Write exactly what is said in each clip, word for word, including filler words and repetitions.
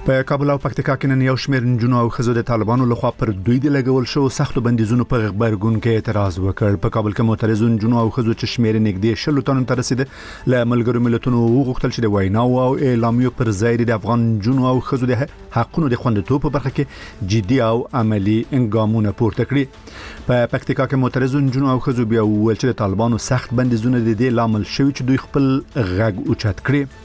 په کابل او پکتیکا کې نن یو شمېر نجونو او ښځو د طالبانو لخوا پر دوی د لګول شو سختو بندیزونو په غبرګون کې اعتراض وکړ. په کابل کې معترضو نجونو او ښځو چې شمېر نږدې شلو تنو ته رسیده له ملګرو ملتونو وغوښتل چې د ویناو او اعلامیو پر ځای د افغان نجونو او ښځو د حقونو د خوندیتوب په برخه کې جدي او عملی ګامونه پورته کړي. په پکتیکا کې معترضو نجونو او ښځو بیا وویل چې د طالبانو سخت بندیزونه د دې لامل شوي چې دوی خپل غږ اوچت کړي.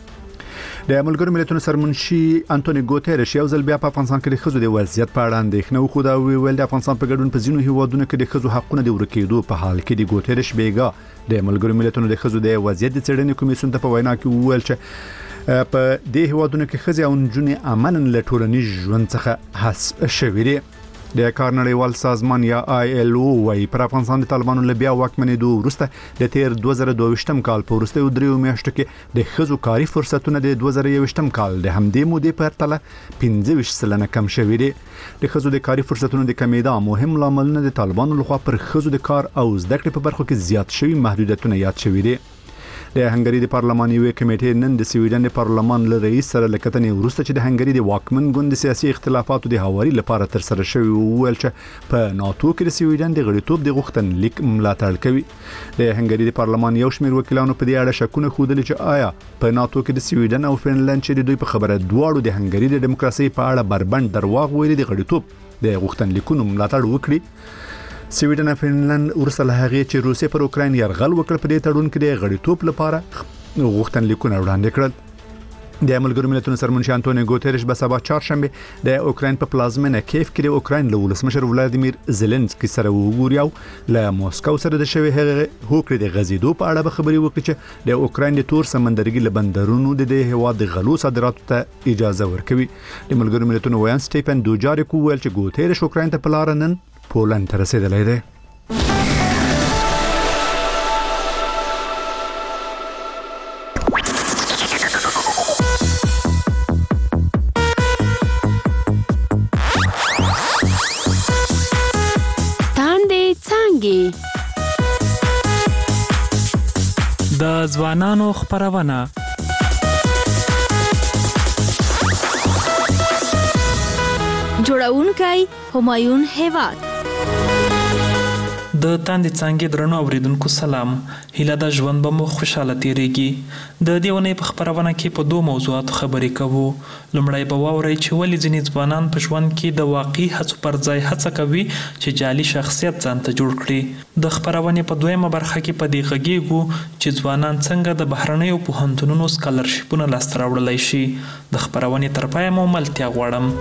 د ملګرو ملتونو سرمنشي انټونی ګوتيريش یو ځل بیا په افغانستان کې د ښځو د وضعیت په اړه اندېښنه وښوده او ویل د افغانستان په ګډون په ځینو هیوادونو کې د ښځو حقونه د ورکېدو په حال کې د ګوتيريش بیګا د ملګرو ملتونو د ښځو د وضعیت د څېړنې کمیسیون ته په وینا کې وویل چې په دې هیوادونو کې ښځې او نجونې عملاً له ټولنیز ژوند څخه حذف شوي دي. د کار نړیوال سازمان یا آی ایل او وايي پر افغانستان د طالبانو له بیا واکمنېدو وروسته د تیر دوه زره دوه ویشتم کال په وروستیو دریو میاشتو کې د ښځو کاري فرصتونه د دوه زره یوویشتم کال د همدې مودې په پرتله پنځه ویشت سلنه کم شوي دي. د ښځو د کاري فرصتونو د کمیدا مهم لاملونه د طالبانو لخوا پر ښځو د کار او زده کړې په برخو کې زیات شوي محدودیتونه یاد شوي دي. د هنګری د پارلماني یوې کمیټې نن د سویډن د پارلمان له رئیس سره لکتنې وروسته چې د هنګری د واکمن ګوند سیاسي اختلافاتو د هواري لپاره تر سره شوی وویل چې په ناتو کې د سویډن د غړیتوب د غوښتنلیک ملاتړ کوي. د هنګری د پارلمان یو شمېر وکیلانو په دې اړه شکونه ښودل چې آیا په ناتو کې د سویډن او فنلند چې د دوی په خبره دواړو د هنګری د دیموکراسي په اړه بربند درواغ ویلي د غړیتوب د غوښتنلیکونو ملاتړ وکړي. سویډن او فنلند ورسره هغه چې روسیه پر اوکراین یرغل وکړ په دې تړون کې د غړیتوب لپاره غوښتنلیکونه وړاندې کړل. د ملګرو ملتونو سرمنشي انټونی ګوتيريش به سبا چهارشنبه د اوکراین په پلازمینه کیف کې د اوکراین له ولسمشر ولادیمیر زيلنسکي سره وګوري او له موسکو سره د شوی هغه هوکړې د غزیدو په اړه به خبري وکړي چې د اوکراین د تور سمندرګي له بندرونو د دې هواد د غلو صادراتو ته اجازه ورکوي. د ملګرو ملتونو ویان سټيفن دوجاریک وویل چې ګوتيريش اوکراین ته په لار نن پولند ته رسیدلی دی. د ځوانانو خپرونه جوړونکی همایون هیواد. د تاندې څانګې درنو اوریدونکو سلام. هیله د ژوند به مو خوشاله تیریږي. د دې ونې په خپرونه کې په دوه موضوعاتو خبرې کوو. لومړی به واورئ چې ولې ځینې ځوانان په ژوند کې د واقعي هڅو پر ځای هڅه کوي چې جعلي شخصیت ځان ته جوړ کړي. د خپرونې په دویمه برخه کې په دې غږیږو چې ځوانان څنګه د بهرنیو پوهنتونونو سکالرشیپونه لاسته راوړلی شي. د خپرونې تر پایه مو ملتیا غواړم.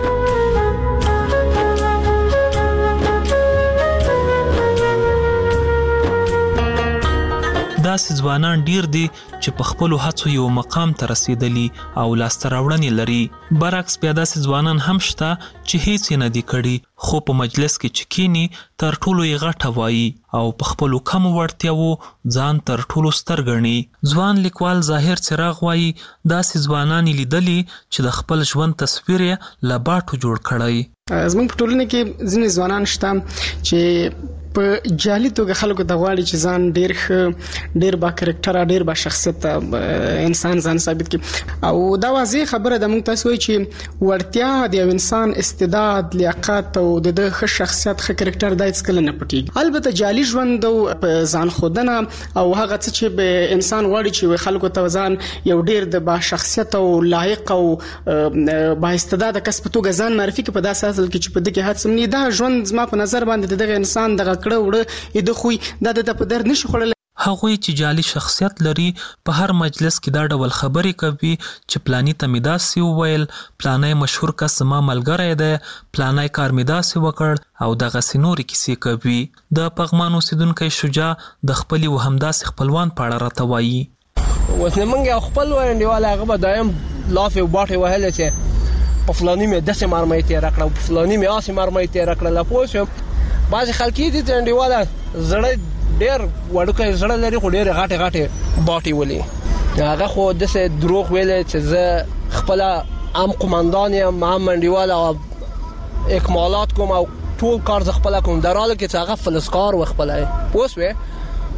داسې ځوانان ډیر دي چې په خپلو هڅو یو مقام ته رسیدلی او لاسته راوړنې لري. برعکس بیا داسې ځوانان هم شته چې هیڅ یې نه دي کړي خو په مجلس کې چې کینی تر ټولو یې غټه وایي او په خپلو کمو وړتیاوو ځان تر ټولو ستر ګڼي. ځوان لیکوال ظاهر څراغ وایي داسې ځوانان یې لیدلي چې د خپل ژوند تصویر یې له باټو جوړ کړی. زموږ په ټولنه کې ځینې ځوانان شته چې په جالي توګه خلکو ته غواړي چې ځان ډیر ښه ډیر با کریکټر ډیر با شخصیت انسان ځان ثابت کړي او دا واضح خبره ده. موږ تاسو وایي چې ورتیا د یو انسان استعداد لیاقت او د ښه شخصیت ښه کریکټر دای څکل نه پټي. البته جالي ژوند او ځان خودنه او هغه څه چې به انسان غواړي چې خلکو ته ځان یو ډیر د با شخصیت او لایق او با استعداد کس په توګه ځان معرفي کړي په داسې حال کې چې په دغه هڅه نه دا ژوند زما په نظر باندې دغه انسان دغه کړه وړه د خوې د د په در نشي خړل. هغوی چې جعلي شخصیت لري په هر مجلس کې دا ډول خبرې کوي چې پلانی ته مې داسې وویل، پلانی مشهور کس زما ملګری دی، پلانی کار مې داسې وکړ او دغسې نورې کیسې کوي. د پغمان اوسیدونکی شجاع د خپلې و همداسې خپلوان په اړه راته وایي. اوس نه موږ یو خپل انډیوال هغه به دایم لافې او باټې وهلې چې په فلاني مې داسې مرمۍ تېره کړه، په فلاني مې هسې مرمۍ تېره کړله. پوه شوم بعضې خلک دي چې انډیواله زړه ډېر وړوکی زړه لري خو ډېرې غټې غټې باټې ولي. هغه خو داسې دروغ ویلی چې زه خپله هم قمندان یم هم انډیواله او اکمالات کوم او ټول کار زه خپله کوم، در حاله کې چې هغه فلزکار و خپله. پوه شوې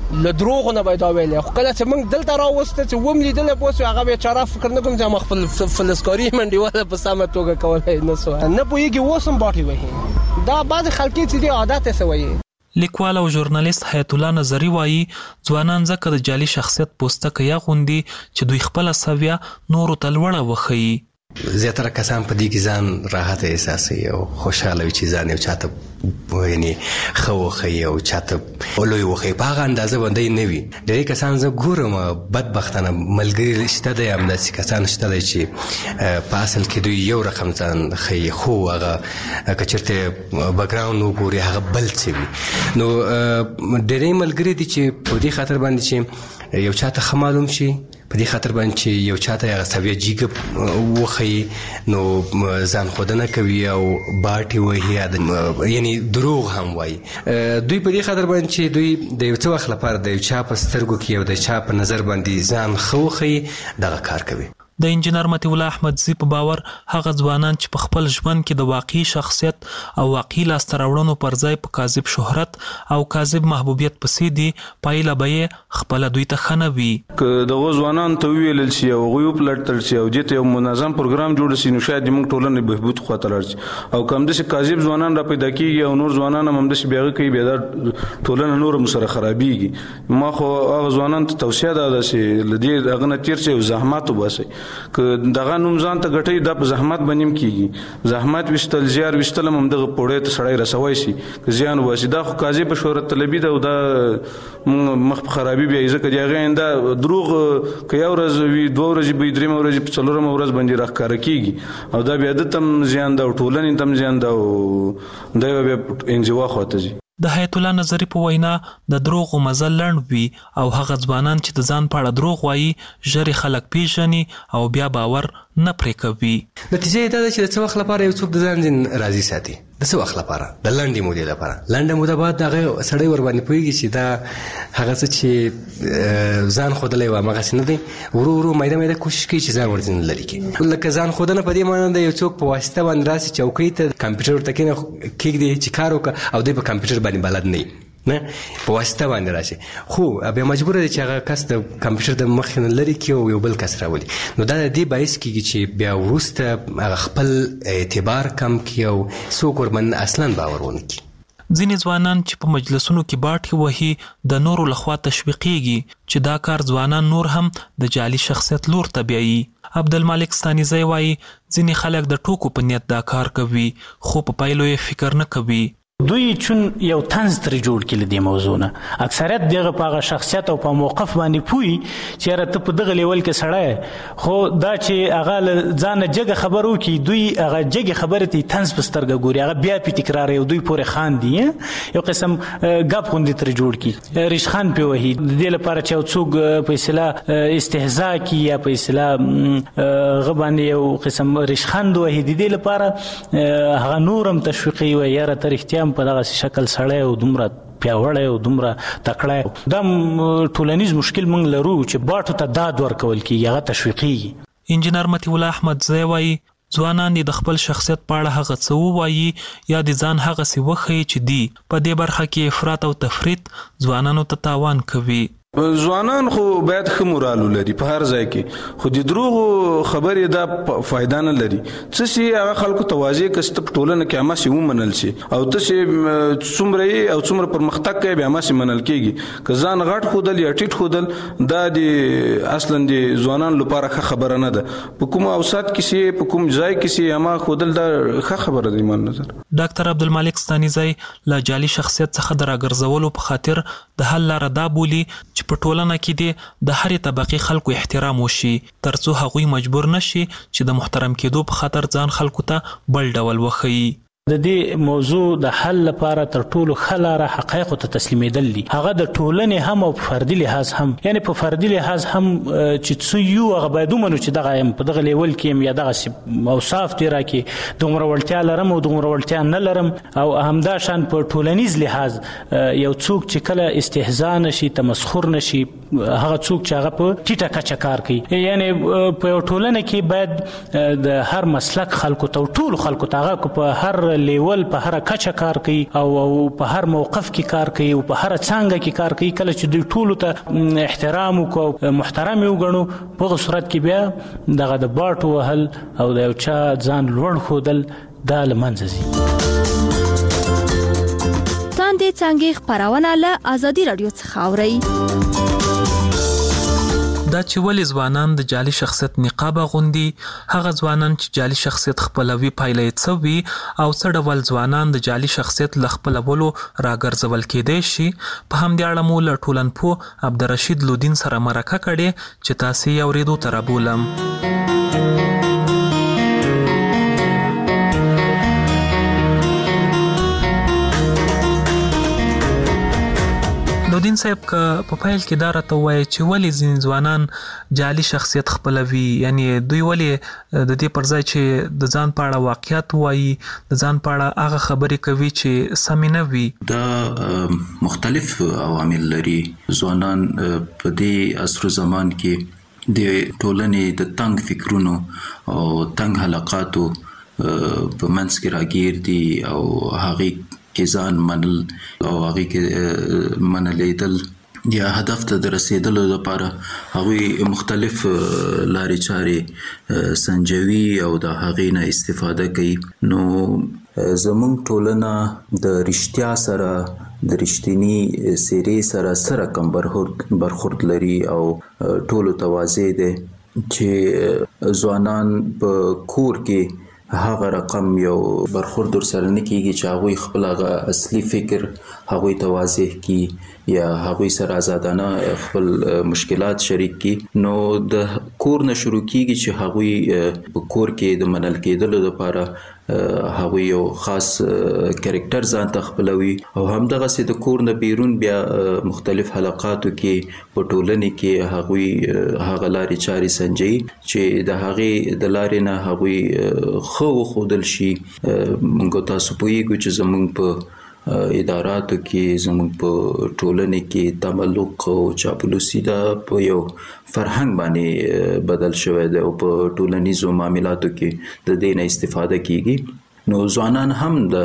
له دروغ نه باید ویل خو کله چې موږ دلته راوسته چې وم لیدل پوسو هغه به چاره فکر نه کوم چې ما خپل فلسکاري منډیواله په سمه توګه کولای نه سو نه پوهیږي وسم باټي وایي دا بعض خلک چې دی عادت سوي. لیکوال او ژورنالیست حیات الله نظری وایي ځوانان ځکه د جعلي شخصیت پوسټه یا غوندي چې دوی خپل سویا نورو ته لوړه وښيي. زیاتره کسان په دې کې ځان راحت احساسوي او خوشاله وي چې ځان یو چاته یعنی ښه وښيي او چاته لوی وښيي په هغه اندازه باندې نه وي. ډېری کسان زه ګورم بدبختانه ملګري شته دی همداسې کسان شته دی چې په اصل کې دوی یو رقم ځان ښیي خو هغه که چېرته بکګراونډ وګوري هغه بل څه وي. نو ډېری ملګري دي چې په دې خاطر باندې چې یو چاته ښه معلوم شي په دې خاطر باندې چې یو چاته هغه سویه جیګه وښيي نو ځان ښودنه کوي او باټې وهي یعنی دروغ هم وایي. دوی په دې خاطر باندې چې دوی د یو څه وخت لپاره د یو چا په سترګو کې او د چا په نظر باندې ځان ښه وښيي دغه کار کوي. د انجینر مطیع الله احمدزي په باور هغه ځوانان چې په خپل ژوند کې د واقعي شخصیت او واقعي لاسته راوړنو پر ځای په کاذب شهرت او کاذب محبوبیت پسې دي پایله به یې خپله دوی ته ښه نه وي. که دغو ځوانانو ته وویلل شي او هغوی وپلټل شي او دې ته یو منظم پروګرام جوړ شي نو شاید زموږ ټولنې بهبود خواته لاړ شي او که همداسې کاذب ځوانان را پیدا کېږي او نور ځوانان هم همداسې بیا هغه کوي بیا دا ټولنه نور هم سره خرابېږي. ما خو هغه ځوانانو ته توصیه دا ده چې له دې هغه نه تېر شي او زحمت وباسئ. که دغه نوم ځان ته ګټئ دا په زحمت باندې هم کېږي. زحمت ویستل زیار ویستل هم همدغه پوړۍ ته سړی رسوی شي که زیان وباسي. دا خو کاذبه شهرت طلبي ده او دا مخ په خرابي بیایي ځکه د هغې دا دروغ که یو ورځ وي دوه ورځې به وي درېیمه ورځ په څلورمه ورځ باندې راښکاره کېږي او دا بیا ده ته هم زیان ده او ټولنې ته هم زیان ده او دا بیا انزوا خواته ځي. د حیات الله نظری په وینا د دروغو مزل لنډ وي او هغه ځوانان چې د ځان په اړه دروغ وایي ژر خلک پیژني او بیا باور نه پرې کوي. نتیجه یې دا ده چې د څه وخت لپاره یو څوک د ځان ځین راضي ساتي د څه وخت لپاره د لنډې مودې لپاره. لنډه موده بعد هغه سړی ورباندې پوهېږي چې دا هغه څه چې ځان ښودلی و همغسې نه دی ورو ورو میده میده کوشش کوي چې ځان ورځینې لرې کړي. لکه ځان ښودنه په دې معنی ده یو څوک په واسطه باندې راسي چوکۍ ته کمپیوټر ورته کېږدي چې کار وکړه او دوی په کمپیوټر باندې بلد نه وي نه په واسطه باندې راشي خو بیا مجبوره دی چې هغه کس د کمپیوټر د مخې نه لرې کړي او یو بل کس راولي. نو دا د دې باعث کېږي چې بیا وروسته هغه خپل اعتبار کم کړي او څوک ورباندې اصلا باور ونه کړي. ځینې ځوانان چې په مجلسونو کې باټې وهي د نورو لخوا تشویقېږي چې دا کار ځوانان نور هم د جعلي شخصیت لور ته بیایي. عبدالمالک ستانیزی وایي ځینې خلک د ټوکو په نیت دا کار کوي خو په پایلو یې فکر نه کوي. دوی چون یو طنز ترې جوړ کړي له دې موضوع نه اکثریت دغه په هغه شخصیت او په موقف باندې پوهي چې یاره ته په دغه لیول کې سړی خو دا چې هغه له ځانه جګه خبر وکړي دوی هغه جګې خبرې ته طنز په سترګه ګوري هغه بیا پې تکراروي او دوی پورې خاندي یو قسم ګپ غوندې ترې جوړ کړي ریشخند پې وهي د دې لپاره چې یو څوک په اصطلاح استهزا کړي یا په اصطلاح هغه باندې یو قسم ریشخند وهي د دې لپاره هغه نور هم تشویقي وي یاره ته رښتیا په دغه شکل سړی او دومره پیاوړی او دومره تکړی دا ټولنیز مشکل موږ لرو چې باټو ته داد ورکول کېږي هغه تشویقېږي. انجینر مطیع الله احمدزی وایي ځوانان د خپل شخصیت په اړه هغه څه ووایي یا د ځان هغسې وښیي چې دي په دې برخه کې افراط او تفریط ځوانانو ته تاوان کوي. ځوانان خو باید ښه مورال ولري په هر ځای کې خو د دروغو خبرې دا فایده نه لري. څه چې هغه خلکو ته واضح کړي چې په ټولنه کې هماسې ومنل شي او ته چې څومره یې او څومره پرمختګ کوي بیا هماسې منل کېږي. که ځان غټ ښودل یا ټیټ ښودل دا د اصلا د ځوانانو لپاره ښه خبره نه ده. په کوم اوسط کې چې په کوم ځای کې چې هما ښودل دا ښه خبره ده ایمان نظر. ډاکټر عبدالمالک ستانیزی له جعلي شخصیت څخه د راګرځولو په خاطر د حل لاره دا بولي چې په ټولنه کې دې د هرې طبقې خلکو احترام وشي ترڅو هغوی مجبور نشي چې د محترم کېدو په خاطر ځان خلکو ته بل ډول وښیي. د دې موضوع د حل لپاره تر ټولو ښه لاره حقایقو ته تسلیمېدل دي هغه د ټولنې هم او په فردي لحاظ هم یعنې په فردي لحاظ هم چې څه یو هغه باید ومنو چې دغه یم په دغه لیول کې یم یا دغسې اوصاف دې راکړي دومره وړتیا لرم او دومره وړتیا نه لرم او همدا شان په ټولنیز لحاظ یو څوک چې کله استهزا نشي تمسخر نشي هغه څوک چې هغه په ټیټه کچه کار کوي یعنې په یو ټولنه کې باید د هر مسلک خلکو ته ټولو خلکو ته هغه په هر هر لیول په هر کچه کار کوي او په هر موقف کې کار کوي او په هر څانګه کې کار کوي. کله چې دوی ټولو ته احترام وکړو، محترم یې وګڼو، په هغه صورت کې بیا دغه د باټو وهل او د یو چا ځان لوړ ښودل دا له منځه ځي. تاندې څانګې خپرونه له ازادي راډیو څخه اورئ. دا چې ولې ځوانان د جعلي شخصیت نقاب اغوندي، هغه ځوانان چې جعلي شخصیت خپلوي پایله یې څه وي او څه ډول ځوانان د جعلي شخصیت له خپلولو راګرځول کېدای شي، په همدې اړه مو له ټولنپوه عبدالرشید لودین سره مرکه کړې چې تاسې یې اورېدو ته رابولم. لودین صاحب که په پیل کې دا راته ووایي چې ولې ځینې ځوانان جعلي شخصیت خپلوي، یعنی دوی ولې د دې پر ځای چې د ځان په اړه واقعیت وایي، د ځان په اړه هغه خبرې کوي چې سمې نه وي؟ دا مختلف عوامل لري. ځوانان په دې عصر زمان کې د ټولنې د تنګ فکرونو او تنګ حلقاتو په منځ کې راګیر دي او هغې کې ځان منل او هغې کې منلیدل یا هدف ته د رسیدلو لپاره هغوی مختلف لارې چارې سنجوي او د هغې نه استفاده کوي. نو زموږ ټولنه د رښتیا سره د رښتینی څېرې سره څه رقم برخورد لري او ټولو ته واضح دی چې ځوانان په کور کې هغه رقم یو برخورد ورسره نه کېږي چې هغوی خپل هغه اصلي فکر هغوی ته واضح کي یا هغوی سره آزادانه خپل مشکلات شریک کي. نو د کور نه شروع کېږي چې هغوی په کور کې د منل کېدلو لپاره هغوی یو خاص کرکټر ځان ته خپلوي او همدغسې د کور نه بیرون بیا مختلف حلقاتو کې په ټولنې کې هغوی هغه لارې چارې سنجوي چې د هغې د لارې نه هغوی ښه وښودل شي. موږ تاسو پوهیږو چې زموږ په اداراتو کې زموږ په ټولنې کې تملق او چاپلوسي دا په یو فرهنګ باندې بدل شوی دی او په ټولنیزو معاملاتو کې د دې نه استفاده کیږي. نو ځوانان هم د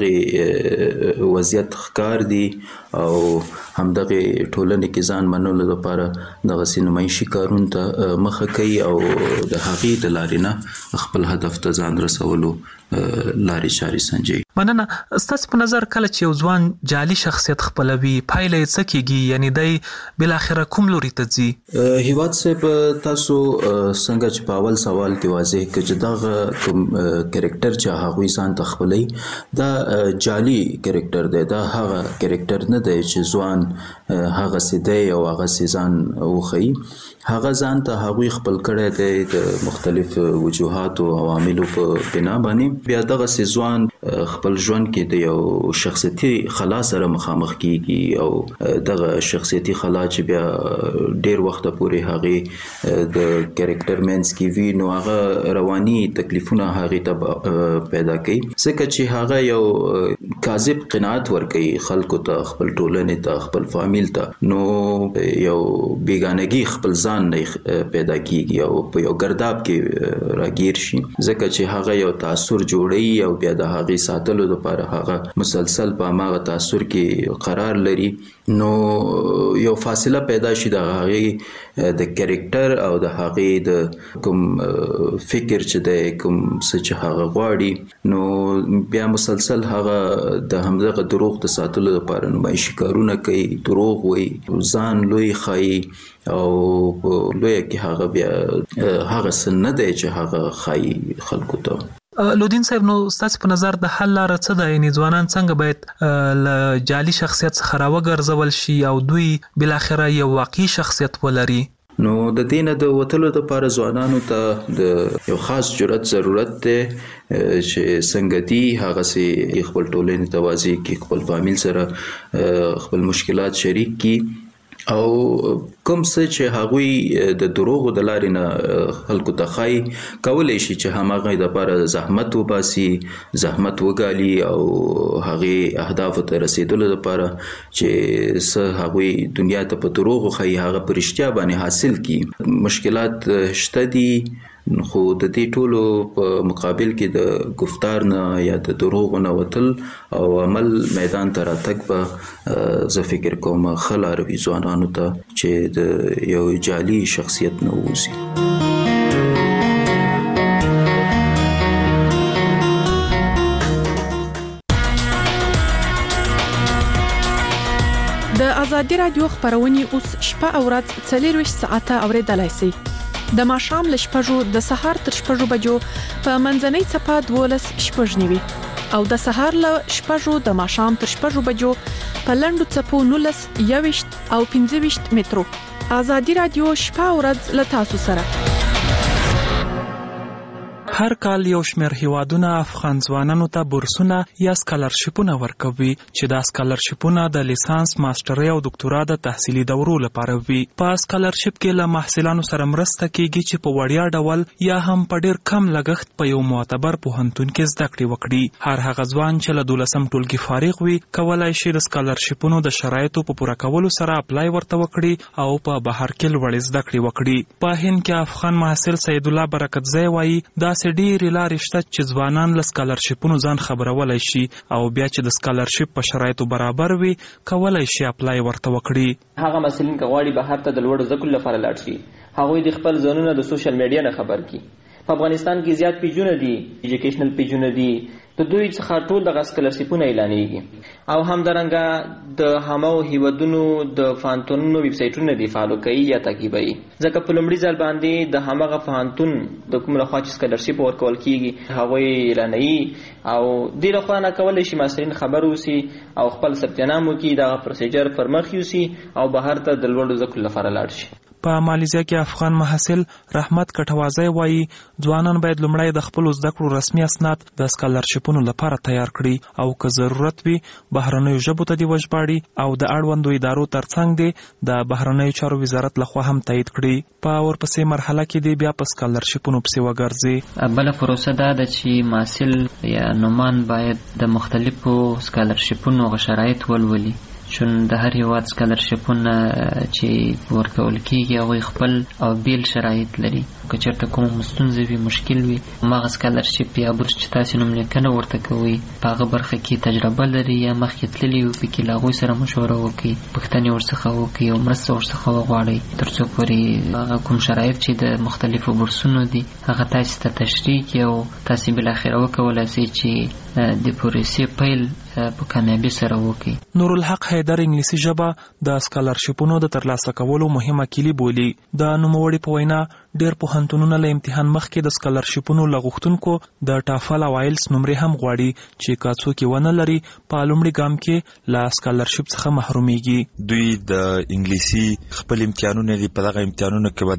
همدغه وضعیت ښکار دي او همدغه ټولنې کې ځان منلو لپاره دغسې نمایشي کارونو ته مخه کوي او د هغې د لارې نه خپل هدف ته ځان رسولو لارې چارې سنجوي. مننه. ستاسو په نظر کله چې یو ځوان جعلي شخصیت خپلوي پایله یې څه کېږي، یعنی دی بالاخره کوم لوري ته ځي؟ هیواد صاحب تاسو څنګه چې په اول سوال کې واضح کړه چې دغه کوم کرکټر چې هغوی ځان ته خپلوي دا جعلي کرکټر دی، دا هغه کرکټر نه دی چې ځوان هغسې دی او هغسې ځان وښیي. هغه ځان ته هغوی خپل کړی دی د مختلف وجوهاتو او عواملو په بنا باندې. بیا دغسې ځوان خپل ژوند کې د یو شخصیتي خلا سره مخامخ کیږي او دغه شخصیتي خلا چې بیا ډیر وخت پورې هغې د کرکټر منځ کې وي نو هغه رواني تکلیفونه هغې ته پیدا کوي، ځکه چې هغه یو کاذب قناعت ورکوي خلکو ته، خپل ټولنې ته، خپل فامیل ته. نو یو بیګانګي خپل ځان نه پیدا کیږي او په یو ګرداب کې راګیر شي، ځکه چې هغه یو تاثر جوړوي او بیا د هغې ساتلو لپاره هغه مسلسل په هماغه تاثر کې قرار لري. نو یو فاصله پیدا شي د هغې د کرکټر او د هغې د کوم فکر چې دی، کوم څه چې هغه غواړي، نو بیا مسلسل هغه د همدغه دروغ د ساتلو لپاره نمایشي کارونه کوي، دروغ وایي، ځان لوی ښایي او په لویه کې هغه بیا هغه څه نه دی چې هغه ښایي خلکو ته. لودین صاحب، نو ستاسو په نظر د حل لاره څه ده؟ یعنې ځوانان څنګه باید له جعلي شخصیت څخه راوګرځول شي او دوی بالاخره یو واقعي شخصیت ولري؟ نو د دې نه د وتلو لپاره ځوانانو ته د یو خاص جرأت ضرورت دی چې څنګه دي هغسې خپل ټولنې ته واضح کړي، خپل فامیل سره خپل مشکلات شریک کړي او کوم څه چې هغوی د دروغو د لارې نه خلکو ته ښایي کولی شي چې هماغه دپاره زحمت وباسي، زحمت وګالي او هغې اهدافو ته رسیدلو لپاره چې څه هغوی دنیا ته په دروغو ښایي هغه په رښتیا باندې حاصل کړي. مشکلات شته دي، خو د دې ټولو په مقابل کې د گفتار نه یا د دروغ نه وتل او عمل میدان ته راتګ به زه فکر کوم خلاروي ځوانانو ته چې د یو جعلي شخصیت نه ووځي. د ازادي رادیو خبرونه اوس شپه او ورځ څلور ساعته اوریدلای شئ. د ماښام ل شپږو د سهار تر شپږو بجو په منځنۍ صفه دولس شپږنیوي او د سهار ل شپږو د ماښام تر شپږو بجو په لندو صفو نولس یويشت او پنځه ویشت مترو. ازادي رادیو شپه او ورځ ل تاسو سره. هر کال یو شمېر هیوادونه افغان ځوانانو ته بورسونه یا سکالرشیپونه ورکوي چې دا سکالرشیپونه د لیسانس، ماسترۍ او دکتورا د تحصیلي دورو لپاره وي. په سکالرشیپ کې له محصلانو سره مرسته کیږي چې په وړیا ډول یا هم په ډیر کم لګښت په یو معتبر پوهنتون کې زده کړې وکړي. هر هغه ځوان چې له دولسم ټولګي فارغ وي کولای شي د سکالرشیپونو د شرایطو په پوره کولو سره اپلای ورته وکړي او په بهر کې لوړې زده کړې وکړي. په هند کې افغان محصل سید الله برکتزی وایي دا ډېرې لارې شته چې ځوانان له سکالرشیپونو ځان خبرولای شي او بیا چې د سکالرشیپ په شرایطو برابر وي کولای شي اپلای ورته وکړي. هغه محصلین که غواړي بهر ته د لوړو زده کړو لپاره لاړ شي هغوی د خپل ځانونه د سوشل میډیا نه خبر کړي. په افغانستان کې زیات پیجونه دي، ایجوکیشنل پیجونه دي، د دوی څخه ټول دغه سکالرشیپونه اعلانېږي او همدارنګه د همو هیوادونو د پوهنتونونو ویب سایټونه دي فالو کوي یا تعقیبوي. ځکه په لومړي ځل باندې د همغه پوهنتون د کوم لخوا چې سکالرشیپ ورکول کیږي هغوی اعلانوي او دې لخوا نه کولی شي محصلین خبر اوسي او خپل ثبت نام وکړي، دغه پروسیجر پر مخ یوسي او بهر ته د لوړو زده کړو لپاره لاړ شي. په مالیزیا کې افغان محصل رحمت کټوازی وایي ځوانان باید لومړی د خپل زده کړو رسمي اسناد د سکالرشیپونو لپاره تیار کړي او که ضرورت وي بهرنیو ژبو ته دې وژباړي او د اړوندو ادارو ترڅنګ دې د بهرنیو چارو وزارت لخوا هم تایید کړي. په ورپسې مرحله کې دې بیا په سکالرشیپونو پسې وګرځي. بله پروسه دا ده چې محصل یا نومان باید د مختلفو سکالرشیپونو شرایط ولولي چون د هر هیواد سکالرشیپونه چې ورکول کیږي هغوی خپل او بیل شرایط لري. که چېرته کومه ستونزه وي، مشکل وي، هماغه سکالرشیپ یا بورس چې تاسې نوم لیکنه ورته کوئ په هغه برخه کې تجربه لري یا مخکې تللي وي پکې له هغوی سره مشوره وکړئ، پوښتنې ورڅخه وکړئ او مرسته ورڅخه وغواړئ تر څو پورې هغه کوم شرایط چې د مختلفو بورسونو دي هغه تاسې ته تشریح کړي او تاسې بالاخره وکولای شئ چې د پروسې پیل په کامیابی سره وکړي. نورالحق حیدر انګلیسي ژبه د سکالرشیپونو د ترلاسه کولو مهمه کلی بولي. د نوموړي په وینا ډېر پوهنتونونه له امتحان مخکې د سکالرشیپونو له غوښتونکو د ټافل او آیلس نمرې هم غواړي چې که څوک یې ونه لري په لومړي ګام کې له سکالرشیپ څخه محرومیږي. دوی د انګلیسي خپل امتحانونه دي، په دغه امتحانونو کې به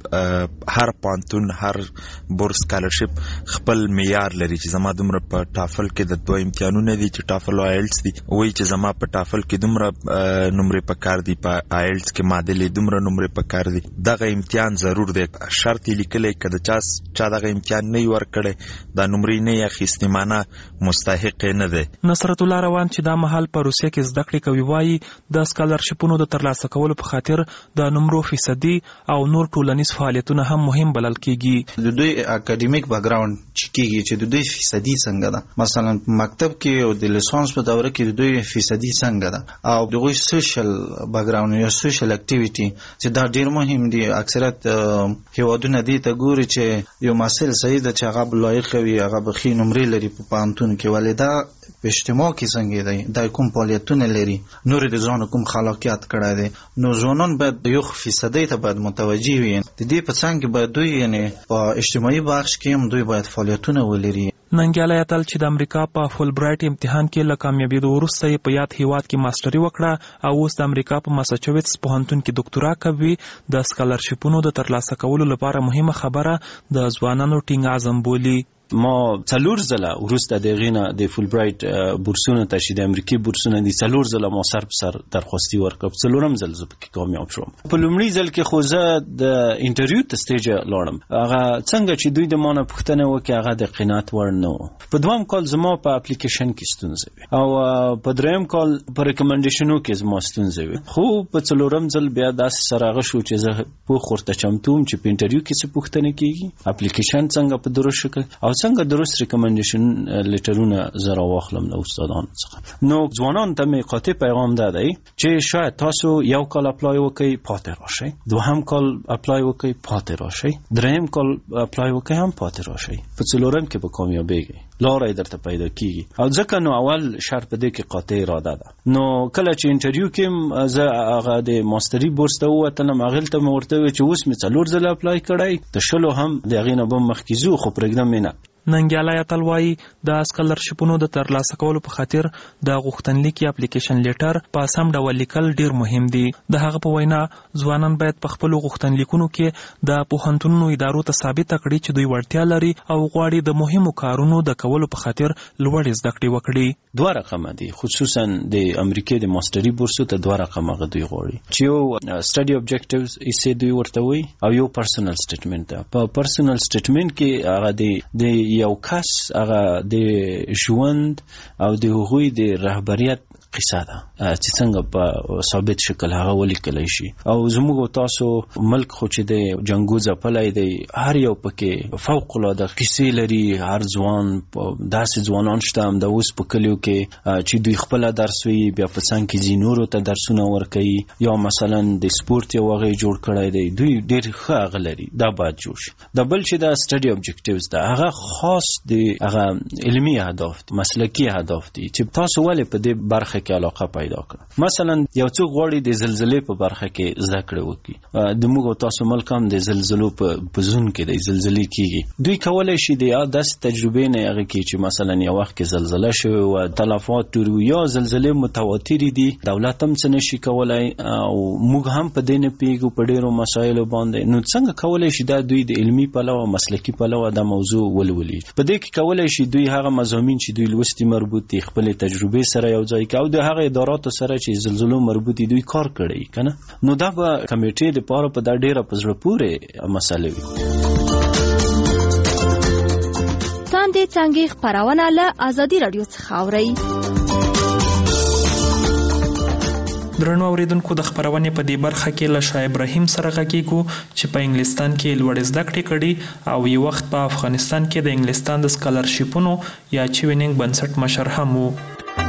د هر پوهنتون هر بورس سکالرشیپ خپل معیار لري چې زما دومره په ټافل کې د دوه امتحانونه دي چې ټافل او آیلس دي، وایي چې زما په ټافل کې دومره نمرې پکار دي، په آیلس کې معادلې دومره نمرې پکار دي. دغه امتحان ضرور دی، شرط یې لیکلی که د چا چا دغه امتحان نه وي ورکړی دا نمرې نه یې اخیستې معنه مستحق یې نه دی. نصرت الله روان چې دا مهال په روسیه کې زده کړې کوي وایي د سکالرشیپونو د ترلاسه کولو په خاطر د نمرو فیصدي او نور ټولنیز فعالیتونه هم مهم بلل کیږي. د دوی اکاډمیک بیکګراوند چې کیږي چې د دوی فیصدي څنګه ده، مثلا مکتب کې او د لیسانس په دوره کې د دوی فیصدي څنګه ده او د دوی سوشل بیکګراوند یا سوشل اکټیویټي چې دا ډیر مهم دي. اکثریت هیوادونه دې ته ګوري چې یو محصل صحیح ده چې هغه لایق وي، هغه به ښې نمرې لري په پوهنتون کې، ولې دا په اجتماع کې څنګه دی، دا کوم فعالیتونه لري، نور د ځان کوم خلاقیت کړی دی. نو ځوانان باید یو فیصدي ته باید متوجه وي. د دې په څنګ کې باید دوی یعنی په اجتماعي بخش کې هم دوی باید فعالیتونه ولري. ننګیالی اتل چې د امریکا په فول برایټ امتحان کې له کامیابېدو وروسته یې په یاد هیواد کې ماسټري وکړه او اوس د امریکا په ماساچوټس پوهنتون کې ډاکټورا کوي. د سکالرشیپونو د ترلاسه کولو لپاره مهمه خبره د ځوانانو ټینګ عزم بولي. ما څلور ځله ورسته د غینه د فول برایټ بورسونه ته چې د امریکای بورسونه دي څلور ځله ما سر په سر درخواستي ورکړ څلورم ځل زه پکې کامیاب شوم. په لومړي ځل کې خو زه د انټرویو ته سټیج لاړم هغه څنګه چې دوی د مانه پوښتنه وکړه هغه د قناعت وړ نه و. په دویم کال زما په اپلیکیشن کې ستونزه وي او په دریم کال په ریکمنډیشنو کې زما ستونزه وي. خو په څلورم ځل بیا داسې سره شو چې زه په خورته چمتوم چې په انټرویو کې څه پوښتنه کیږي اپلیکیشن څنګه په درست شکل او څنګه درست ریکمنډیشن لیټرونه زه راواخلم له استادانو څخه. نو ځوانانو ته مې قاطع پیغام دا دی چې شاید تاسو یو کال اپلای وکړئ پاتې راشئ، دوهم کال اپلای وکړئ پاتې راشئ، دریم کال اپلای وکړئ هم پاتې راشئ، په څلورم کې به کامیابیږئ، لاره درته پیدا کیږي. او ځکه نو اول شرط په دې کې قاطع اراده ده. نو کله چې انټرویو کې زه هغه د ماستري بورس ته ووتلم هغې ته مې ورته وویل چې اوس مې څلور ځله اپلای کړی د شلو هم د هغې نه به مخکې ځو خو پرېږدم یې نه. ننګیالی اتل وایي د اسکالرشپونو د ترلاسه کولو په خاطر د غوښتنلیک یا اپلیکیشن لیټر په سم ډول لیکل ډیر مهم دي. د هغه په وینا ځوانان باید په خپلو غوښتنلیکونو کې د پوهنتونونو ادارو ته ثابته کړي چې دوی وړتیا لري او غواړي د مهمو کارونو د کولو په خاطر لوړې زده کړې وکړي. دوه رقمه دي، خصوصا د امریکای د ماستري بورسو ته دوه رقمه دوی غواړي چې یو سټډي اوبجیکټیوز یې دوی ورته وایي او یو پرسونل سټیټمنټ ده. په پرسونل سټیټمنټ کې هغه د یو کس هغه د ژوند او د هغوی د رهبریت قصه ده چې څنګه په ثابت شکل هغه ولیکلی شي. او زموږ تاسو ملک خو چې د جنګو ځپلی دی هر یو پکې فوق العاده کیسې لري. هر ځوان داسې ځوانان شته هم د اوس په کلیو کې چې دوی خپله درس وي بیا په څنګ کې ځي نورو ته درسونه ورکوي یا مثلا د سپورت یو هغه جوړ کړی دی دوی ډېر ښه هغه لري دا باید جوړ شي. د بل چې دا سټډي اوبجیکټیوز ده هغه خاص د هغه علمي اهداف مسلکي اهداف دي چې تاسو ولې په دې برخه کې علاقه پیدا کړه. مثلا یو څوک غواړي د زلزلې په برخه کې زده کړه وکړي، د موږ تاسو ملک هم د زلزلو په زون کې د زلزلې کیږي، دوی کولای شي د داسې تجربې نه هغه کې چې مثلا یو وخت کې زلزله شوې و تلفات یا زلزلې متواترې دي دولت هم څه نشي کولای او موږ هم په دې نه پیږو په ډېرو مسایلو باندې. نو څنګه کولای شي دا دوی د علمي پلوه مسلکي پلوه دا موضوع ولولي. په دې کې کولای شي دوی هغه مضامین چې دوی لوستي مربوط دي خپل تجربې سره یو ځای کوي او د هغه اداراتو سره چې زلزلو مربوط دي دوی کار کړی کنه. نو دا به کمیټې د پاره په دا ډیره په زړه پورې مسله وي. تاندې څنګه خبرونه له ازادي رادیو څخه اوري. درنو اوریدونکو د خبرونې په دې برخه کې له شاه ابراهیم سره غږیږو چې په انګلستان کې لوړې زده کړې کړي او یو وخت په افغانستان کې د انګلستان د سکالرشپونو یا چوینینګ بنسټ مشر هم وو.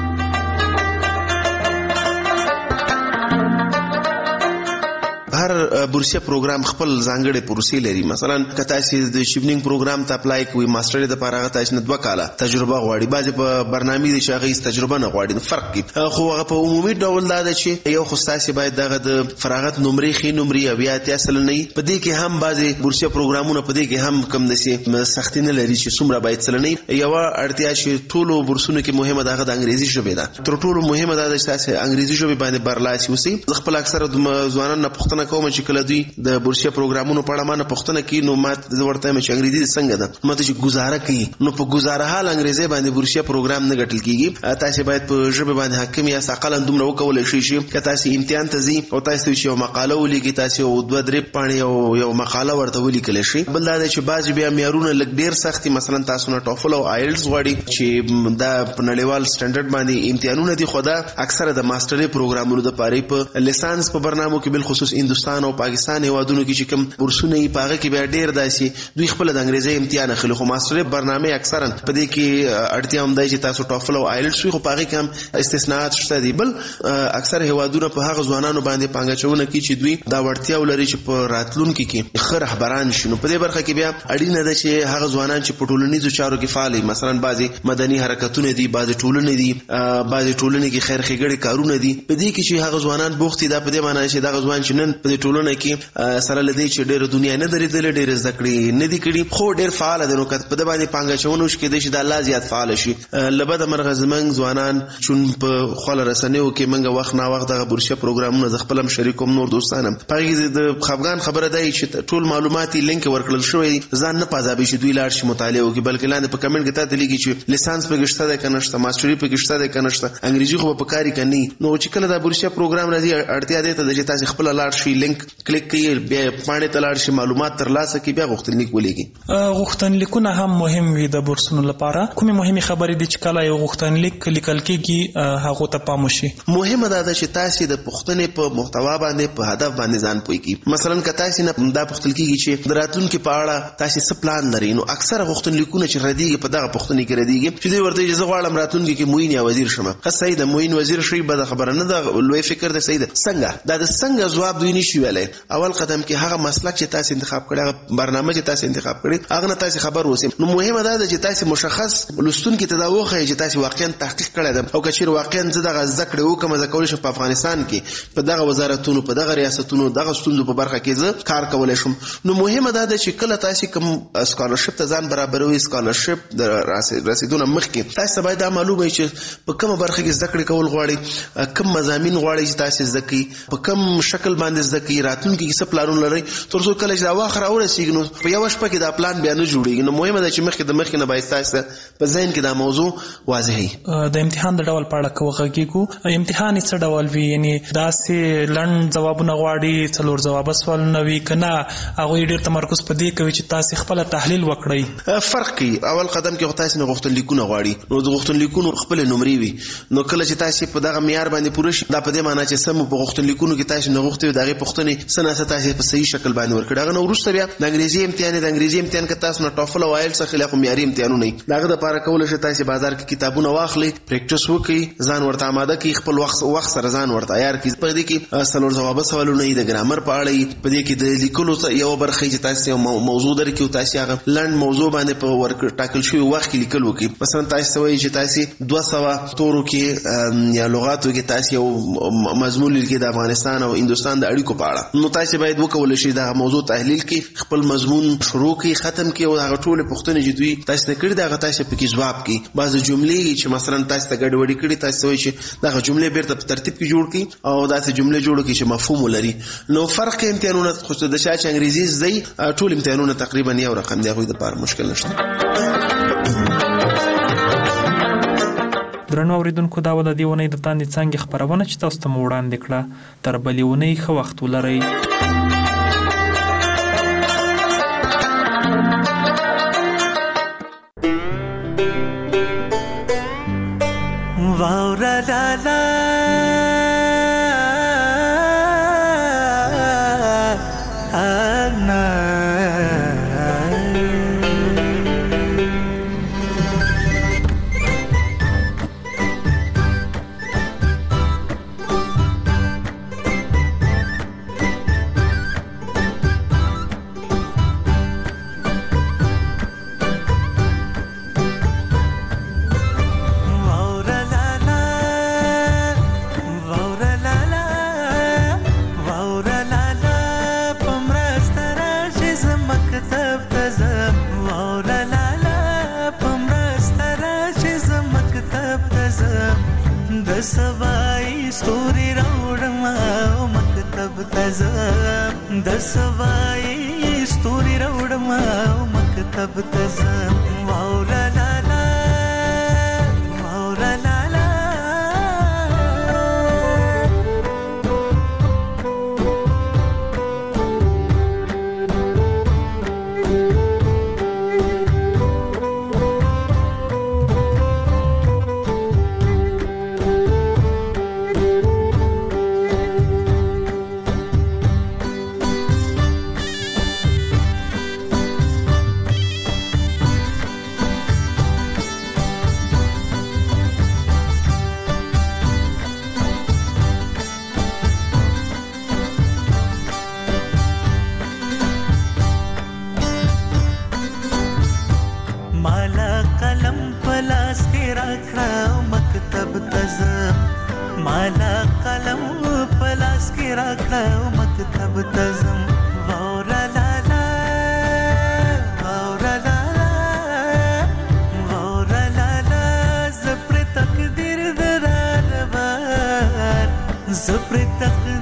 هر بورسیه پروګرام خپل ځانګړي پروسې لري. مثلا که تاسو د شیپنینګ پروګرام ته اپلای کوئ ماستر د لپاره هغه تاسو نه دوه کاله تجربه غواړي، بعضې په برنامې دي چې هغه هیڅ تجربه نه غواړي، فرق کوي. خو هغه په عمومي ډول دا ده چې یو خو تاسو باید دغه د فراغت نمرې ښې نمرې او یا اتیا سلنه په دې کې هم بعضې بورسیه پروګرامونه په دې کې هم کم داسې سختي نه لري چې څومره باید سلنه. یوه اړتیا چې ټولو بورسونو کې مهمه ده هغه د انګریزي ژبې ده. تر ټولو مهمه دا ده چې تاسو انګریزي ژبې باندې برلاسي اوسئ. زه خپل اکثره ځوانان نه پوښتنه کوم چې کله دوی د بورسیه پروګرامونو په اړه ما نه پوښتنه کوي نو ما زه ورته وایم چې انګریزي څنګه ده، ما ته چې ګزاره کوي نو په ګزاره حال انګریزي باندې بورسیه پروګرام نه ګټل کیږي. تاسو باید په ژبه باندې حاکم یا اقلا دومره وکولای شئ چې که تاسو امتحان ته ځئ او تاسو چې یو مقاله ولیکئ تاسو یو دوه درې پاڼې او یو مقاله ورته ولیکلی شئ. بل دا دی چې بعضې بیا معیارونه لږ ډېر سخت دي، مثلا تاسو نه ټوفل او آیلټس غواړي چې دا په نړیوال سټنډرډ باندې امتحانونه دي، خو دا اکثره د ماسټرۍ پروګرامونو دپاره په لیسانس په برنامو کې بالخصوص هندوستان او پاکستان هیوادونو کې چې کوم بورسونه یې په هغه کې بیا ډېر داسې دوی خپله د انګریزۍ امتحان اخلي. خو ماسټرۍ برنامې اکثرا په دې کې اړتیا هم دی چې تاسو ټوفل او آیلټس وي، خو په هغې کې هم استثناءات شته دي. بل اکثر هیوادونه په هغه ځوانانو باندې پانګه اچونه کوي چې دوی دا وړتیا ولري چې په راتلونکي کې ښه رهبران شي. نو په دې برخه کې بیا اړینه ده چې هغه ځوانان چې په ټولنیزو چارو کې فعال وي، مثلا بعضې مدني حرکتونه دي، بعضې ټولنې دي، بعضې ټولنې کې خیر ښېګړې کارونه دي، په دې کې چې هغه ځوانان بوخت دي دا په دې معنی چې دغه ځوان چې نن په په دې ټولنه کې سره لدی چې ډېر دنیا نه درېدل ډېر زده کړې نه دي کړي خو ډېر فعال دي نو کته په د باندې پانګه چونو شي کې د الله زیات فعال شي لبد مرغ زمنګ ځوانان چون په خپل رسنیو کې منګه وخت نه وخت د برشا پروګرامونو د خپلم شریکوم نور دوستانم پاره د خفغان خبره دی چې ټول معلوماتي لینک ورکړل شوی ځان نه پازابي شي دوی لاړ شي مطالعه وکړي بلکې لاندې په کمنټ کې ته لیکي چې لیسانس په گشته ده کنهشته ماستری په گشته ده کنهشته انګریزي خو په کاری کني نو چې کله د برشا پروګرام راځي اړتیا ده ته چې تاسو خپل لاړ شي لینک کلیک کړئ بیا باندې تلاړ شي معلومات ترلاسه کړئ بیا غوښتنلیک ولیکي غوښتنلیکونه هم مهم وي د بورسونو لپاره کومه مهمه خبرې دي چې کله یو غوښتنلیک لیکل کېږي هغه ته پام وشي مهمه ده چې تاسو د پښتنې په محتوا باندې په هدف باندې ځان پوي کی مثلا که تاسو نه دا پښتل کېږي چې دراتونکو په اړه تاسو څه پلان لرئ نو اکثره غوښتنلیکونه چې ردیږي په دغه پښتنې کې ردیږي چې دوی ورته اجازه غواړم راتونکو کې موین یا وزیر شمه خاصه د موین وزیر شي به خبره نه ده لوی فکر ده سید څنګه دا د څنګه جواب دوی نشي ویلای اول قدم کې هغه مسلک چې تاسو انتخاب کړی برنامه چې تاسو انتخاب کړی هغه نه تاسو خبر اوسئ نو مهمه ده چې تاسو مشخص لستون کې تداوخه چې تاسو واقعا تحقیق کړی ده او کچیر واقعا زده ذکر وکم ز کول شي په افغانستان کې په دغه وزارتونو په دغه ریاستونو دغه ستوندو په برخه کې زه کار کولای شم نو مهمه ده چې کله تاسو کوم سکالرشپ ته ځان برابروي سکالرشپ د رسیدونه مخکې تاسو باید دا معلومه چې په کومه برخه کې زده کړې کول غواړي کوم مضامین غواړي چې تاسو زده کړئ په کوم شکل باندې زده کړئ راتلونکي کې څه پلانونه لرئ تر څو کله چې دا واخر اورسیږي نو په یو شپه کې دا پلان بیا نه جوړیږي نو مهمه ده چې مخکې د مخکې نه باید تاسو په ذهن کې دا موضوع واضح وي د امتحان د ډول په اړه کوغږیږو امتحان څه ډول وي یعنی داسې لړن جوابونه غواړي څلور جواب سوالونه وي کنه هغه ډېر تمرکز په دې کوي چې تاسو خپل تحلیل وکړئ فرق کوي اول قدم کې تاسو نه غوښتنلیکونه غواړي نو د غوښتنلیکونو خپل نمرې وي نو کله چې تاسو په دغه معیار باندې پوره شي دا په دې معنی چې سم په غوښتنلیکونو کې تاسو نه غوښتي دغه پښتنې سناسه تاسو په صحیح شکل باندې ورکړه هغه نو ورسته بیا د انګریزي امتحان د انګریزي امتحان کې تاسو نه ټافل او آیلټس خلاف معیاري امتحانونه نه داغه د لپاره کول شي تاسو بازار کې کتابونه واخلي پریکټیس وکړي ځان ورته آماده کړئ خپل وخت وخت سره ځان ورته عیار کړئ په دې کې څلور جواب سوالونه د ګرامر په اړه په دې کې د لیکلو یو برخه چې تاسو موضوع درکې تاسو هغه لند موضوع باندې په ورک ټاکل شوی وخت کې لیکل وکړي مثلا تاسو وایي چې تاسو دوه سوه تورو کې یا لغاتو کې تاسو یو مضمون لیکي د افغانستان او هندستان د اړیکو په اړه نو تاسو باید وکول شي دا موضوع تحلیل کې خپل مضمون شروع کې ختم کې او هغه ټول پوښتنې چې دوی تاسو نه کړی دا تاسو په کې جواب کې بعض جملې چې مثلا تاسو ته ګډوډي کړي تاسو وایي چې دا جملې بیرته په ترتیب کې جوړ کړئ او دا جملې جوړ کړئ چې مفهوم ولري نو فرق امتحانونه خو د شاچ انګریزي زدي ټول امتحانونه تقریبا یو رقم دی خو د لپاره مشکل نشته درنو اوریدونکو دا ول د دیونې د تاندې څنګه خبرونه چې تاسو ته وړاندې کړه تر بلېونې خو وخت ولرئ واورا لا لا सवाई स्टोरी राउडमा मकतब तज़म द सवाई स्टोरी राउडमा मकतब तज़म वाउला ला ला वाउला ला ला माला कलम पलास के राखड़ा मकतब زه پر تخت